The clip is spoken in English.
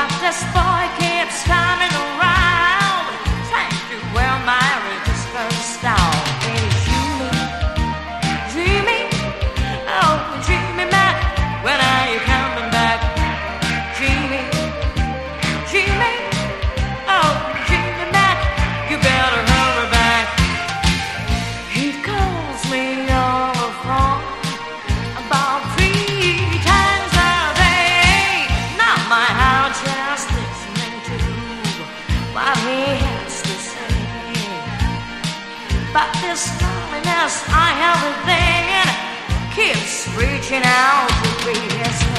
this boy keeps coming around, trying to wear my register style. Hey, Jimmy, oh, Jimmy Mac, when are you coming back? Jimmy, oh, Jimmy Mac, you better hurry back. He calls me on the phone about 3 times a day. Not my heart just listening to what he has to say. But this loneliness I have within keeps reaching out to be his